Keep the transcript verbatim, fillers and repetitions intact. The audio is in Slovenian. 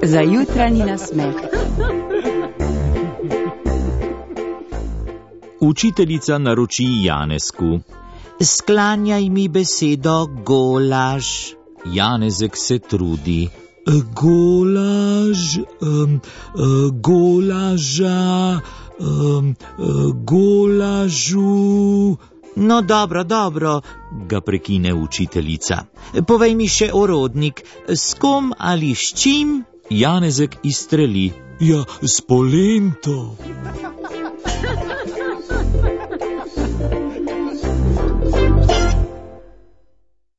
Za jutranji nasmeh. Učiteljica naroči Janezku: sklanjaj mi besedo golaž. Janezek se trudi: golaž, um, uh, golaža, um, uh, golažu. No, dobro, dobro, ga prekine učiteljica. Povej mi še orodnik, s kom ali s čim? Janezek izstreli: ja, s polento.